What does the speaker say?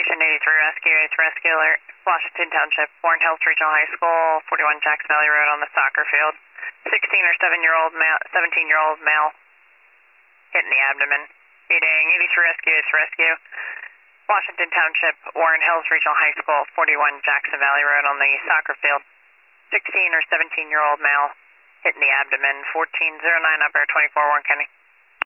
Ocean 83 Rescue, it's Rescue Alert, Washington Township, Warren Hills Regional High School, 41 Jackson Valley Road on the soccer field. 16 or 17-year-old male hit in the abdomen. Reading 83 Rescue, it's Rescue. Washington Township, Warren Hills Regional High School, 41 Jackson Valley Road on the soccer field. 16 or 17-year-old male hit in the abdomen. 1409 up air 24 Warren County.